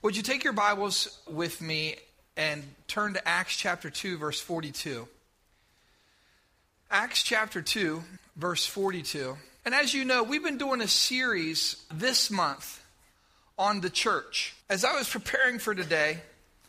Would you take your Bibles with me and turn to Acts chapter 2, verse 42. Acts chapter 2, verse 42. And as you know, we've been doing a series this month on the church. As I was preparing for today,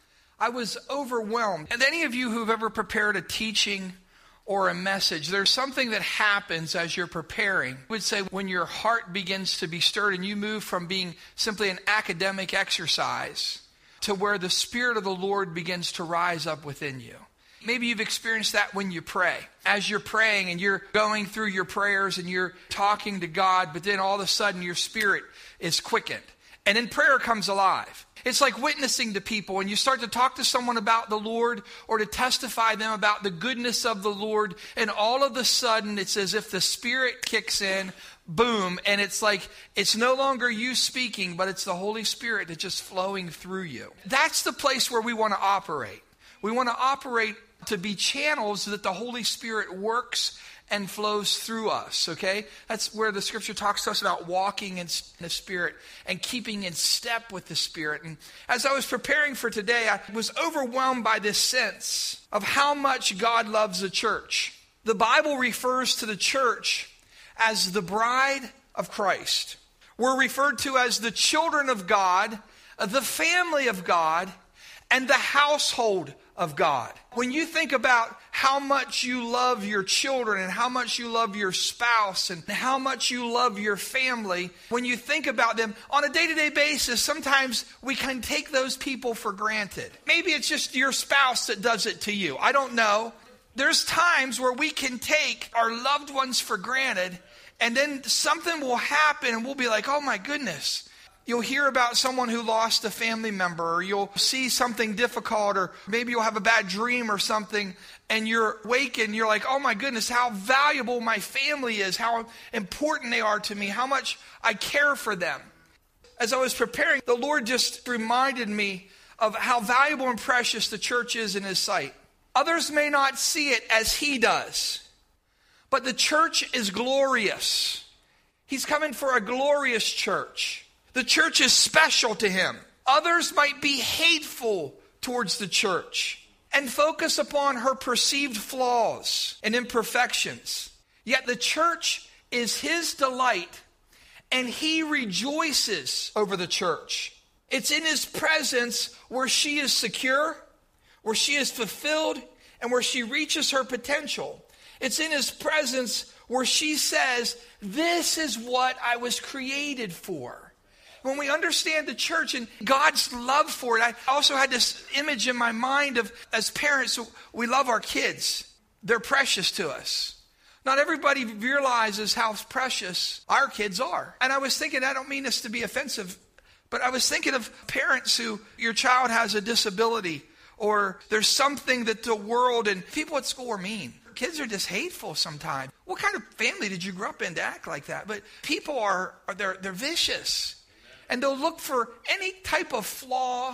I was overwhelmed. And any of you who've ever prepared a teaching or a message, there's something that happens as you're preparing. I would say when your heart begins to be stirred and you move from being simply an academic exercise to where the Spirit of the Lord begins to rise up within you. Maybe you've experienced that when you pray. As you're praying and you're going through your prayers and you're talking to God, but then all of a sudden your spirit is quickened. And then prayer comes alive. It's like witnessing to people. When you start to talk to someone about the Lord or to testify them about the goodness of the Lord, and all of a sudden it's as if the Spirit kicks in, boom, and it's like it's no longer you speaking, but it's the Holy Spirit that's just flowing through you. That's the place where we want to operate. We want to operate to be channels that the Holy Spirit works and flows through us, okay? That's where the scripture talks to us about walking in the Spirit and keeping in step with the Spirit. And as I was preparing for today, I was overwhelmed by this sense of how much God loves the church. The Bible refers to the church as the bride of Christ. We're referred to as the children of God, the family of God, and the household of God. When you think about how much you love your children and how much you love your spouse and how much you love your family, when you think about them on a day-to-day basis, sometimes we can take those people for granted. Maybe it's just your spouse that does it to you. I don't know. There's times where we can take our loved ones for granted, and then something will happen and we'll be like, oh my goodness. You'll hear about someone who lost a family member, or you'll see something difficult, or maybe you'll have a bad dream or something, and you're wakened, you're like, oh my goodness, how valuable my family is, how important they are to me, how much I care for them. As I was preparing, the Lord just reminded me of how valuable and precious the church is in His sight. Others may not see it as He does, but the church is glorious. He's coming for a glorious church. The church is special to Him. Others might be hateful towards the church and focus upon her perceived flaws and imperfections. Yet the church is His delight, and He rejoices over the church. It's in His presence where she is secure, where she is fulfilled, and where she reaches her potential. It's in His presence where she says, this is what I was created for. When we understand the church and God's love for it, I also had this image in my mind of, as parents, we love our kids. They're precious to us. Not everybody realizes how precious our kids are. And I was thinking, I don't mean this to be offensive, but I was thinking of parents who, your child has a disability, or there's something that the world and people at school are mean. Kids are just hateful sometimes. What kind of family did you grow up in to act like that? But people they're vicious. And they'll look for any type of flaw,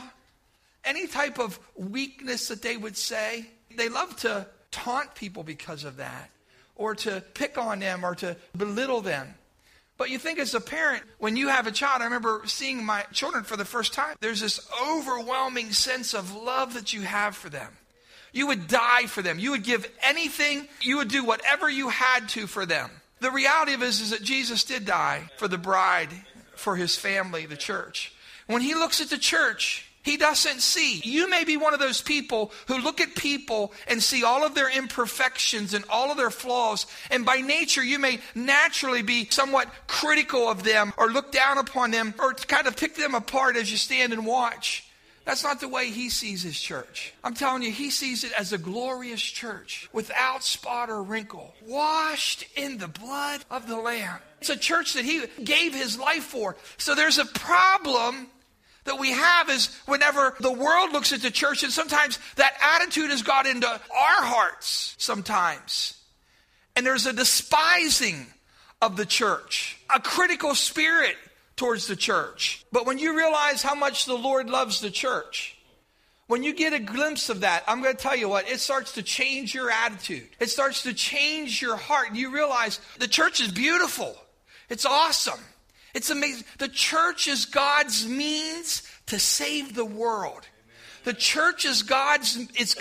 any type of weakness that they would say. They love to taunt people because of that, or to pick on them, or to belittle them. But you think as a parent, when you have a child, I remember seeing my children for the first time, there's this overwhelming sense of love that you have for them. You would die for them. You would give anything. You would do whatever you had to for them. The reality of it is that Jesus did die for the bride, for His family, the church. When He looks at the church, He doesn't see. You may be one of those people who look at people and see all of their imperfections and all of their flaws. And by nature, you may naturally be somewhat critical of them, or look down upon them, or kind of pick them apart as you stand and watch. That's not the way He sees His church. I'm telling you, He sees it as a glorious church without spot or wrinkle, washed in the blood of the Lamb. It's a church that He gave His life for. So there's a problem that we have is whenever the world looks at the church, and sometimes that attitude has got into our hearts sometimes. And there's a despising of the church, a critical spirit towards the church. But when you realize how much the Lord loves the church, when you get a glimpse of that, I'm going to tell you what, it starts to change your attitude. It starts to change your heart. And you realize the church is beautiful. It's awesome. It's amazing. The church is God's means to save the world. The church is God's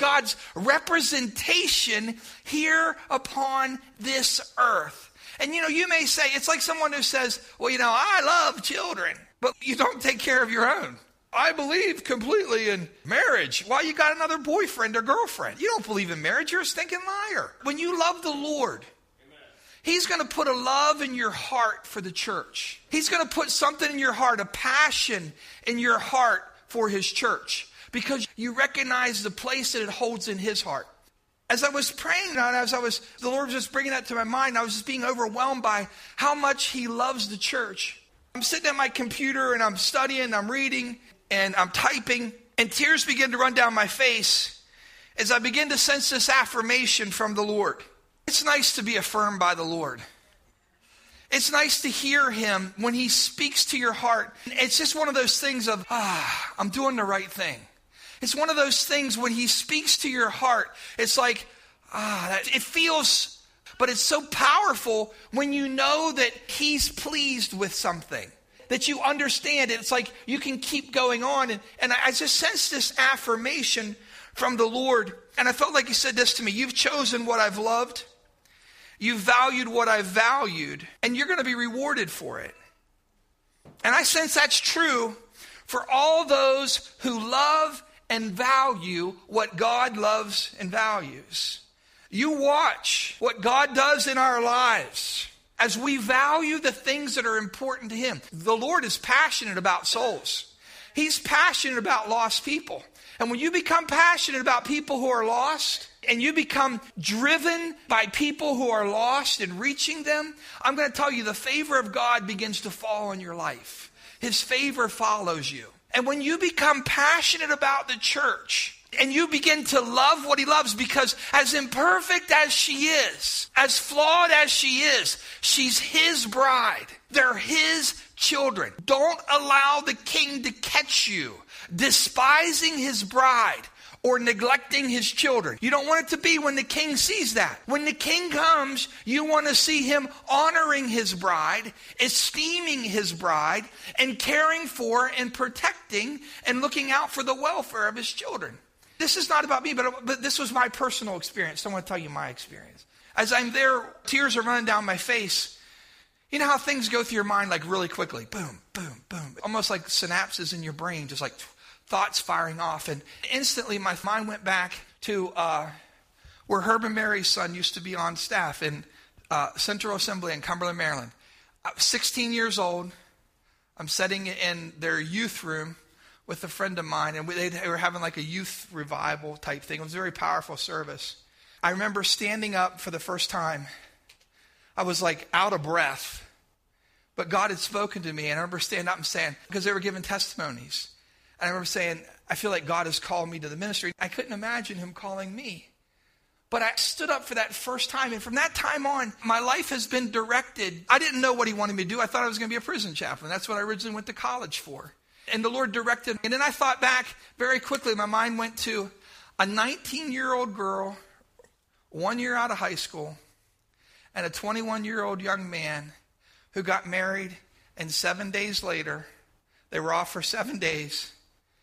representation here upon this earth. And you may say, it's like someone who says, well, I love children, but you don't take care of your own. I believe completely in marriage. Why you got another boyfriend or girlfriend? You don't believe in marriage. You're a stinking liar. When you love the Lord, He's going to put a love in your heart for the church. He's going to put something in your heart, a passion in your heart for His church, because you recognize the place that it holds in His heart. As I was praying, the Lord was just bringing that to my mind. I was just being overwhelmed by how much He loves the church. I'm sitting at my computer and I'm studying, I'm reading, and I'm typing, and tears begin to run down my face as I begin to sense this affirmation from the Lord. It's nice to be affirmed by the Lord. It's nice to hear Him when He speaks to your heart. It's just one of those things of, I'm doing the right thing. It's one of those things when He speaks to your heart, it's like, it feels, but it's so powerful when you know that He's pleased with something, that you understand it. It's like you can keep going on. And I just sensed this affirmation from the Lord. And I felt like He said this to me: you've chosen what I've loved. You've valued what I've valued, and you're going to be rewarded for it. And I sense that's true for all those who love and value what God loves and values. You watch what God does in our lives as we value the things that are important to Him. The Lord is passionate about souls. He's passionate about lost people. And when you become passionate about people who are lost, and you become driven by people who are lost and reaching them, I'm going to tell you, the favor of God begins to fall on your life. His favor follows you. And when you become passionate about the church, and you begin to love what He loves, because as imperfect as she is, as flawed as she is, she's His bride. They're His children. Don't allow the king to catch you despising His bride or neglecting His children. You don't want it to be when the king sees that. When the king comes, you want to see him honoring his bride, esteeming his bride, and caring for and protecting and looking out for the welfare of his children. This is not about me, but this was my personal experience. So I want to tell you my experience. As I'm there, tears are running down my face. You know how things go through your mind like really quickly? Boom, boom, boom. Almost like synapses in your brain, just like thoughts firing off. And instantly my mind went back to where Herb and Mary's son used to be on staff in Central Assembly in Cumberland, Maryland. I was 16 years old. I'm sitting in their youth room with a friend of mine, and they were having like a youth revival type thing. It was a very powerful service. I remember standing up for the first time. I was like out of breath, but God had spoken to me, and I remember standing up and saying, because they were giving testimonies, and I remember saying, I feel like God has called me to the ministry. I couldn't imagine Him calling me. But I stood up for that first time, and from that time on, my life has been directed. I didn't know what He wanted me to do. I thought I was going to be a prison chaplain. That's what I originally went to college for. And the Lord directed me. And then I thought back very quickly. My mind went to a 19-year-old girl, 1 year out of high school, and a 21-year-old young man who got married, and 7 days later, they were off for 7 days.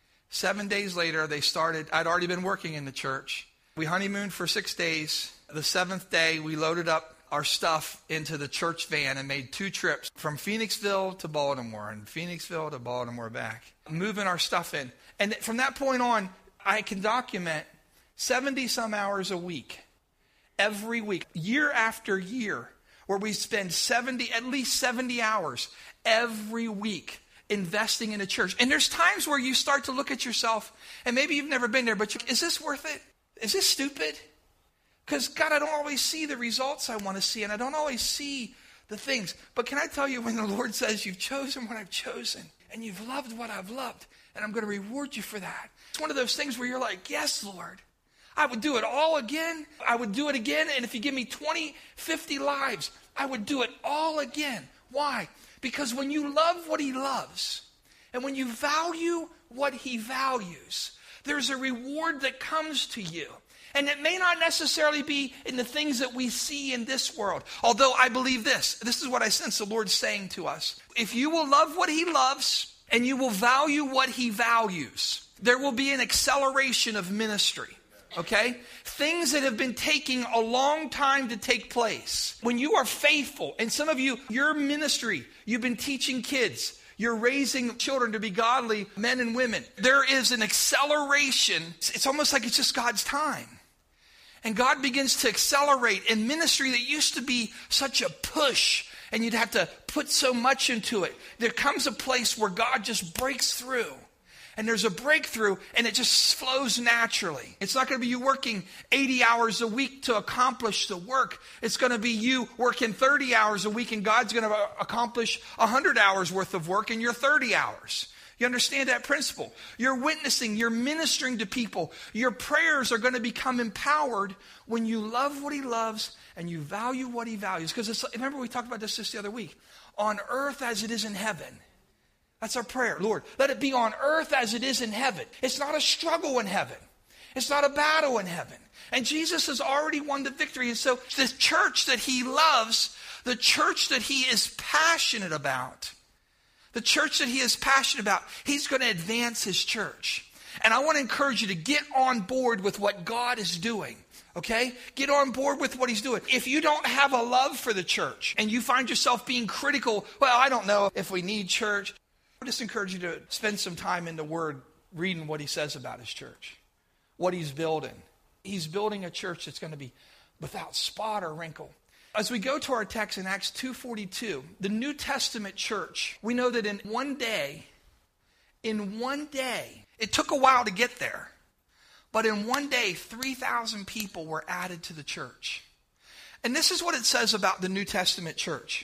7 days later, they started. I'd already been working in the church. We honeymooned for 6 days. The seventh day, we loaded up our stuff into the church van and made 2 trips from Phoenixville to Baltimore and Phoenixville to Baltimore back, moving our stuff in. And from that point on, I can document 70-some hours a week, every week, year after year, where we spend at least 70 hours every week investing in a church. And there's times where you start to look at yourself, and maybe you've never been there, but is this worth it? Is this stupid? Because, God, I don't always see the results I want to see, and I don't always see the things. But can I tell you, when the Lord says, you've chosen what I've chosen, and you've loved what I've loved, and I'm going to reward you for that. It's one of those things where you're like, yes, Lord, I would do it all again. I would do it again, and if you give me 20, 50 lives, I would do it all again. Why? Because when you love what He loves, and when you value what He values, there's a reward that comes to you. And it may not necessarily be in the things that we see in this world. Although I believe this. This is what I sense the Lord saying to us. If you will love what he loves and you will value what he values, there will be an acceleration of ministry. Okay? Things that have been taking a long time to take place. When you are faithful, and some of you, your ministry, you've been teaching kids. You're raising children to be godly men and women. There is an acceleration. It's almost like it's just God's time. And God begins to accelerate in ministry that used to be such a push and you'd have to put so much into it. There comes a place where God just breaks through. And there's a breakthrough and it just flows naturally. It's not going to be you working 80 hours a week to accomplish the work. It's going to be you working 30 hours a week and God's going to accomplish 100 hours worth of work in your 30 hours. You understand that principle? You're witnessing, you're ministering to people. Your prayers are going to become empowered when you love what he loves and you value what he values. Because remember we talked about this just the other week. On earth as it is in heaven. That's our prayer. Lord, let it be on earth as it is in heaven. It's not a struggle in heaven. It's not a battle in heaven. And Jesus has already won the victory. And so the church that he loves, the church that he is passionate about, he's going to advance his church. And I want to encourage you to get on board with what God is doing. Okay? Get on board with what he's doing. If you don't have a love for the church and you find yourself being critical, well, I don't know if we need church. I just encourage you to spend some time in the Word reading what he says about his church, what he's building. He's building a church that's going to be without spot or wrinkle. As we go to our text in Acts 2:42, the New Testament church, we know that in one day, it took a while to get there, but in one day, 3,000 people were added to the church. And this is what it says about the New Testament church.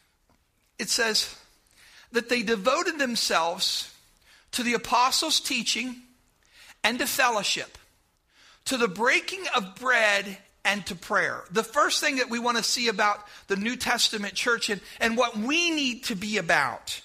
It says that they devoted themselves to the apostles' teaching and to fellowship, to the breaking of bread and to prayer. The first thing that we want to see about the New Testament church and what we need to be about,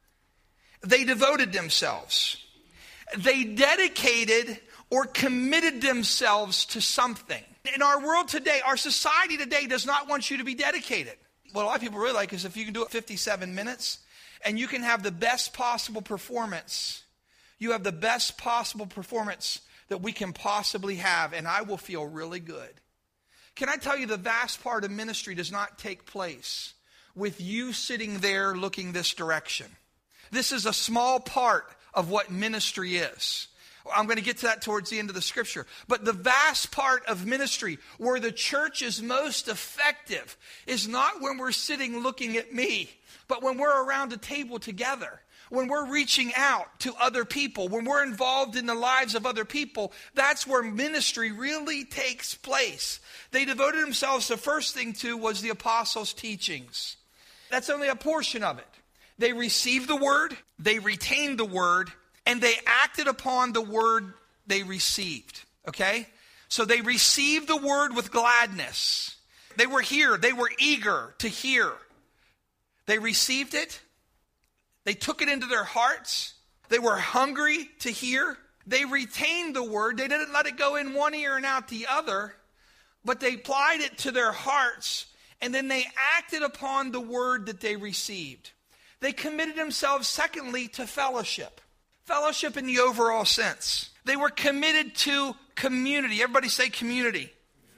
they devoted themselves. They dedicated or committed themselves to something. In our world today, our society today does not want you to be dedicated. What a lot of people really like is if you can do it 57 minutes, and you can have the best possible performance. You have the best possible performance that we can possibly have, and I will feel really good. Can I tell you the vast part of ministry does not take place with you sitting there looking this direction. This is a small part of what ministry is. I'm going to get to that towards the end of the scripture. But the vast part of ministry where the church is most effective is not when we're sitting looking at me, but when we're around a table together, when we're reaching out to other people, when we're involved in the lives of other people, that's where ministry really takes place. They devoted themselves, the first thing to was the apostles' teachings. That's only a portion of it. They received the word, they retained the word, and they acted upon the word they received. Okay? So they received the word with gladness. They were here. They were eager to hear. They received it. They took it into their hearts. They were hungry to hear. They retained the word. They didn't let it go in one ear and out the other, but they applied it to their hearts, and then they acted upon the word that they received. They committed themselves, secondly, to fellowship. Fellowship in the overall sense. They were committed to community. Everybody say community.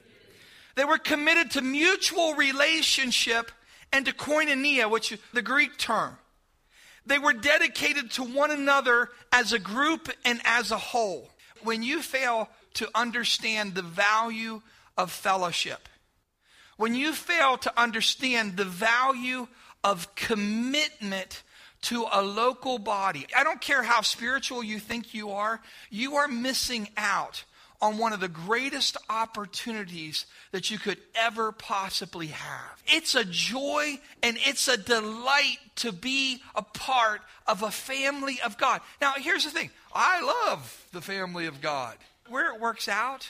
They were committed to mutual relationship and to koinonia, which is the Greek term. They were dedicated to one another as a group and as a whole. When you fail to understand the value of fellowship, when you fail to understand the value of commitment to a local body, I don't care how spiritual you think you are missing out on one of the greatest opportunities that you could ever possibly have. It's a joy and it's a delight to be a part of a family of God. Now, here's the thing. I love the family of God. Where it works out,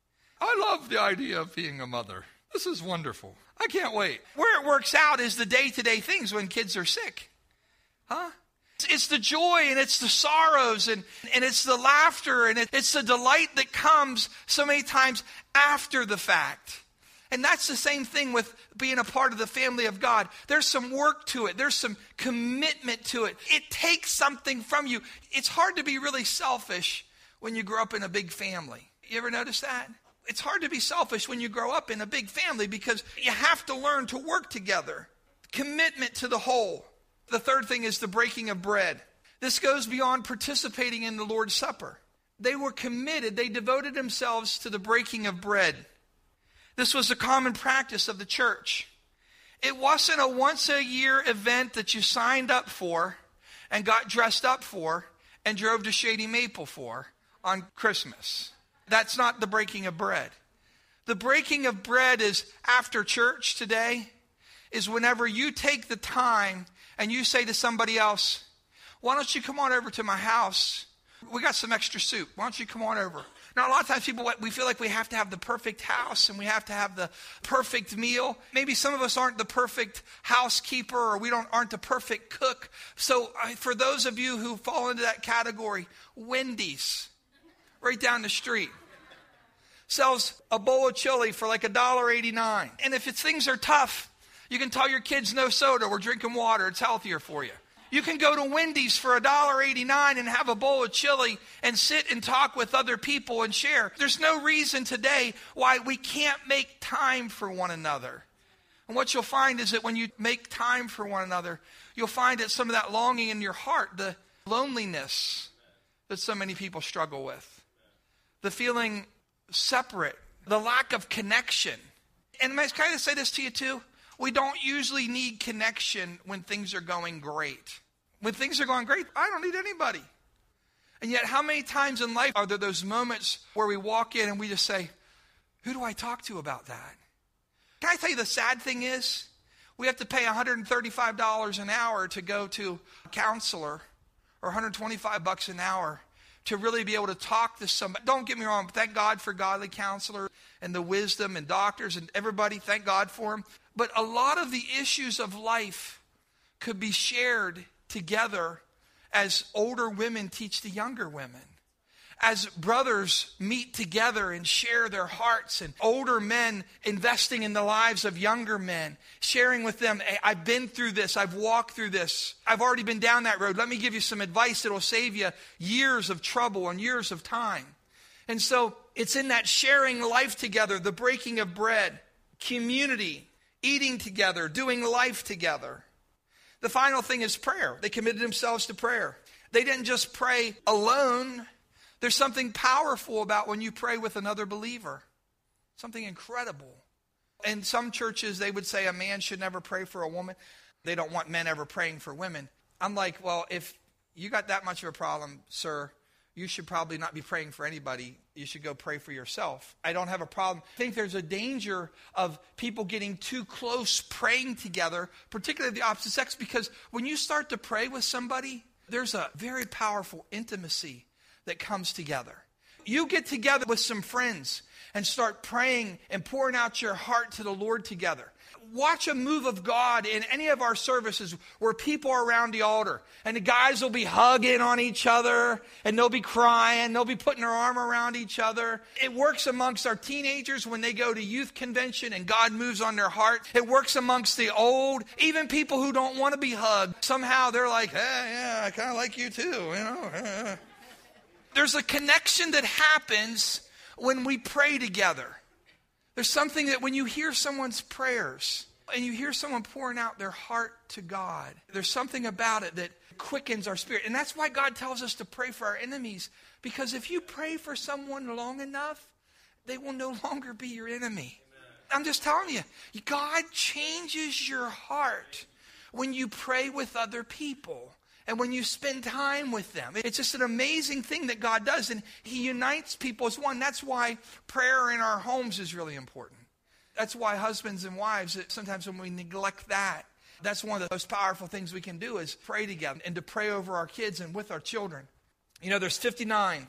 I love the idea of being a mother. This is wonderful. I can't wait. Where it works out is the day-to-day things when kids are sick. Huh? It's the joy and it's the sorrows and it's the laughter and it's the delight that comes so many times after the fact. And that's the same thing with being a part of the family of God. There's some work to it. There's some commitment to it. It takes something from you. It's hard to be really selfish when you grow up in a big family. You ever notice that? It's hard to be selfish when you grow up in a big family because you have to learn to work together. Commitment to the whole. The third thing is the breaking of bread. This goes beyond participating in the Lord's Supper. They were committed. They devoted themselves to the breaking of bread. This was a common practice of the church. It wasn't a once-a-year event that you signed up for and got dressed up for and drove to Shady Maple for on Christmas. That's not the breaking of bread. The breaking of bread is after church today, is whenever you take the time and you say to somebody else, why don't you come on over to my house? We got some extra soup. Why don't you come on over? Now, a lot of times we feel like we have to have the perfect house and we have to have the perfect meal. Maybe some of us aren't the perfect housekeeper or we aren't the perfect cook. So for those of you who fall into that category, Wendy's, right down the street, sells a bowl of chili for like $1.89. And if things are tough, you can tell your kids no soda, we're drinking water, it's healthier for you. You can go to Wendy's for $1.89 and have a bowl of chili and sit and talk with other people and share. There's no reason today why we can't make time for one another. And what you'll find is that when you make time for one another, you'll find that some of that longing in your heart, the loneliness that so many people struggle with, the feeling separate, the lack of connection. And may I kind of say this to you too? We don't usually need connection when things are going great. When things are going great, I don't need anybody. And yet, how many times in life are there those moments where we walk in and we just say, who do I talk to about that? Can I tell you the sad thing is, we have to pay $135 an hour to go to a counselor, or $125 an hour to really be able to talk to somebody. Don't get me wrong, thank God for godly counselors and the wisdom and doctors and everybody, thank God for them. But a lot of the issues of life could be shared together as older women teach the younger women. As brothers meet together and share their hearts, and older men investing in the lives of younger men, sharing with them, hey, I've been through this, I've walked through this, I've already been down that road. Let me give you some advice that will save you years of trouble and years of time. And so it's in that sharing life together, the breaking of bread, community, eating together, doing life together. The final thing is prayer. They committed themselves to prayer. They didn't just pray alone. There's something powerful about when you pray with another believer. Something incredible. In some churches, they would say a man should never pray for a woman. They don't want men ever praying for women. I'm like, well, if you got that much of a problem, sir, you should probably not be praying for anybody. You should go pray for yourself. I don't have a problem. I think there's a danger of people getting too close praying together, particularly the opposite sex, because when you start to pray with somebody, there's a very powerful intimacy that comes together. You get together with some friends and start praying and pouring out your heart to the Lord together. Watch a move of God in any of our services where people are around the altar and the guys will be hugging on each other and they'll be crying, they'll be putting their arm around each other. It works amongst our teenagers when they go to youth convention and God moves on their heart. It works amongst the old, even people who don't want to be hugged. Somehow they're like, hey, yeah, I kind of like you too, you know. There's a connection that happens when we pray together. There's something that when you hear someone's prayers and you hear someone pouring out their heart to God, there's something about it that quickens our spirit. And that's why God tells us to pray for our enemies, because if you pray for someone long enough, they will no longer be your enemy. Amen. I'm just telling you, God changes your heart when you pray with other people. And when you spend time with them, it's just an amazing thing that God does. And He unites people as one. That's why prayer in our homes is really important. That's why husbands and wives, sometimes when we neglect that, that's one of the most powerful things we can do is pray together and to pray over our kids and with our children. You know, there's 59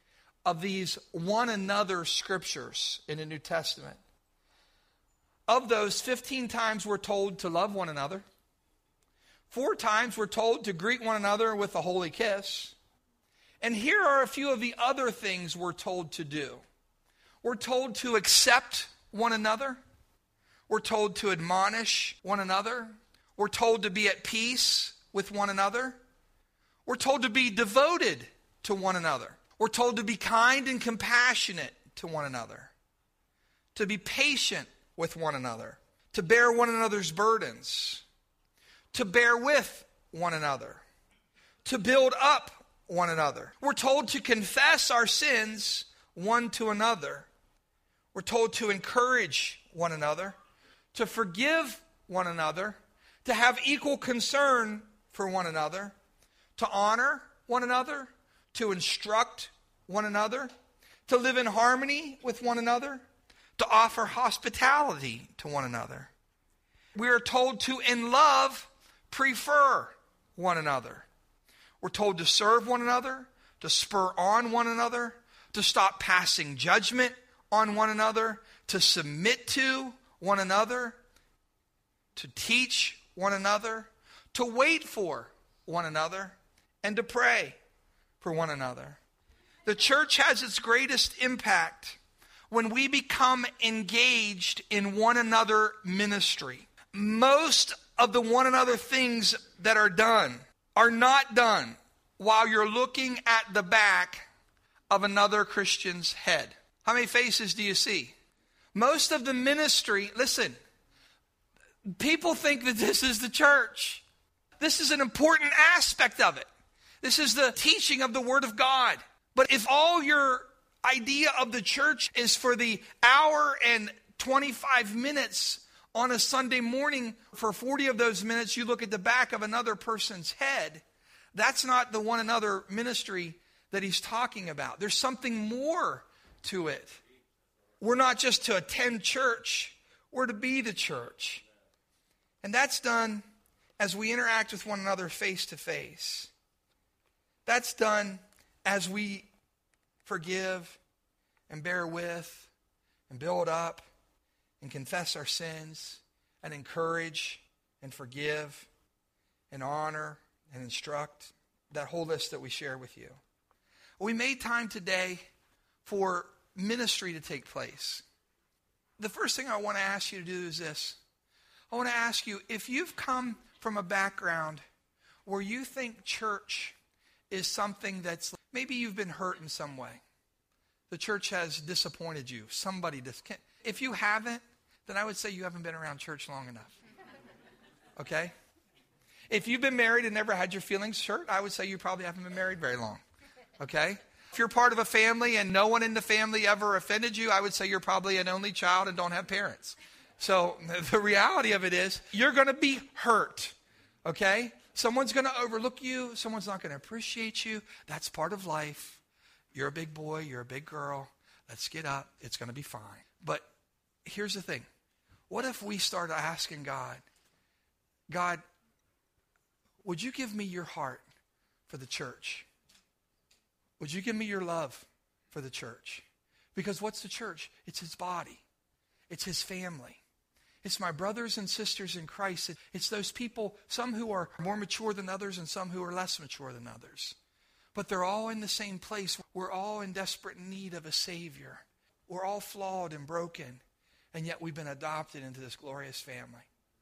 of these one another scriptures in the New Testament. Of those, 15 times we're told to love one another. 4 times we're told to greet one another with a holy kiss. And here are a few of the other things we're told to do. We're told to accept one another. We're told to admonish one another. We're told to be at peace with one another. We're told to be devoted to one another. We're told to be kind and compassionate to one another. To be patient with one another. To bear one another's burdens. To bear with one another. To build up one another. We're told to confess our sins one to another. We're told to encourage one another, to forgive one another, to have equal concern for one another, to honor one another, to instruct one another, to live in harmony with one another, to offer hospitality to one another. We are told to, in love, prefer one another. We're told to serve one another, to spur on one another, to stop passing judgment on one another, to submit to one another, to teach one another, to wait for one another, and to pray for one another. The church has its greatest impact when we become engaged in one another ministry. Most of the one another things that are done are not done while you're looking at the back of another Christian's head. How many faces do you see? Most of the ministry, listen, people think that this is the church. This is an important aspect of it. This is the teaching of the Word of God. But if all your idea of the church is for the hour and 25 minutes on a Sunday morning, for 40 of those minutes you look at the back of another person's head, that's not the one another ministry that he's talking about. There's something more to it. We're not just to attend church, we're to be the church. And that's done as we interact with one another face to face. That's done as we forgive and bear with and build up and confess our sins and encourage and forgive and honor and instruct. That whole list that we share with you. We made time today for ministry to take place. The first thing I want to ask you to do is this. I want to ask you, if you've come from a background where you think church is something that's, maybe you've been hurt in some way. The church has disappointed you. If you haven't, then I would say you haven't been around church long enough. Okay? If you've been married and never had your feelings hurt, I would say you probably haven't been married very long. Okay? If you're part of a family and no one in the family ever offended you, I would say you're probably an only child and don't have parents. So the reality of it is you're going to be hurt. Okay? Someone's going to overlook you. Someone's not going to appreciate you. That's part of life. You're a big boy. You're a big girl. Let's get up. It's going to be fine. But here's the thing. What if we start asking God, God, would you give me your heart for the church? Would you give me your love for the church? Because what's the church? It's his body. It's his family. It's my brothers and sisters in Christ. It's those people, some who are more mature than others and some who are less mature than others. But they're all in the same place. We're all in desperate need of a Savior. We're all flawed and broken, and yet we've been adopted into this glorious family.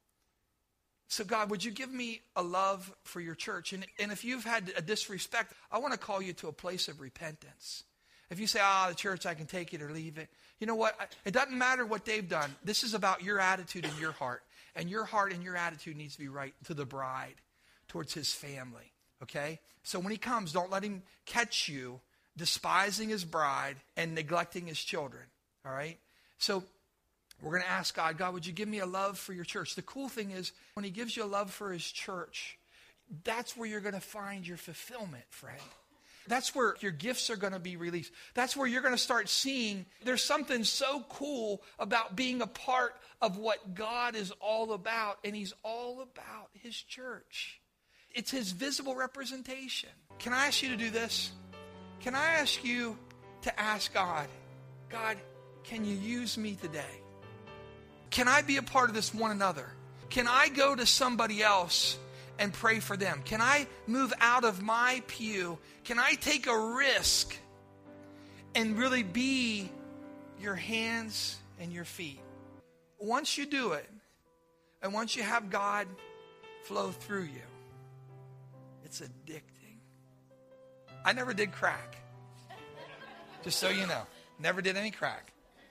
So God, would you give me a love for your church? And if you've had a disrespect, I want to call you to a place of repentance. If you say, the church, I can take it or leave it. You know what? It doesn't matter what they've done. This is about your attitude and your heart. And your heart and your attitude needs to be right to the bride, towards his family. Okay? So when he comes, don't let him catch you despising his bride and neglecting his children. All right? So we're going to ask God, God, would you give me a love for your church? The cool thing is, when he gives you a love for his church, that's where you're going to find your fulfillment, friend. That's where your gifts are going to be released. That's where you're going to start seeing there's something so cool about being a part of what God is all about, and he's all about his church. It's his visible representation. Can I ask you to do this? Can I ask you to ask God, God, can you use me today? Can I be a part of this one another? Can I go to somebody else and pray for them? Can I move out of my pew? Can I take a risk and really be your hands and your feet? Once you do it, and once you have God flow through you, it's addicting. I never did crack. Just so you know. Never did any crack.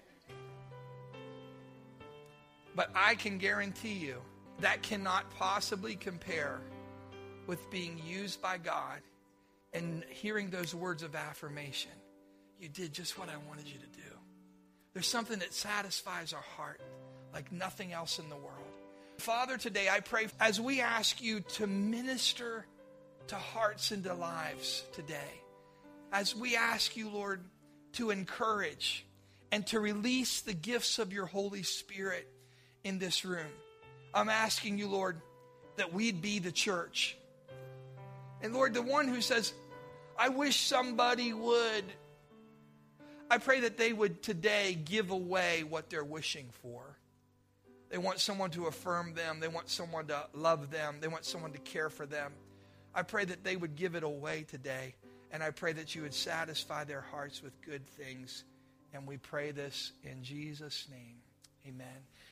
But I can guarantee you that cannot possibly compare with being used by God and hearing those words of affirmation. You did just what I wanted you to do. There's something that satisfies our heart like nothing else in the world. Father, today I pray as we ask you to minister to hearts and to lives today, as we ask you, Lord, to encourage and to release the gifts of your Holy Spirit in this room. I'm asking you, Lord, that we'd be the church. And Lord, the one who says, I wish somebody would, I pray that they would today give away what they're wishing for. They want someone to affirm them. They want someone to love them. They want someone to care for them. I pray that they would give it away today. And I pray that you would satisfy their hearts with good things. And we pray this in Jesus' name. Amen.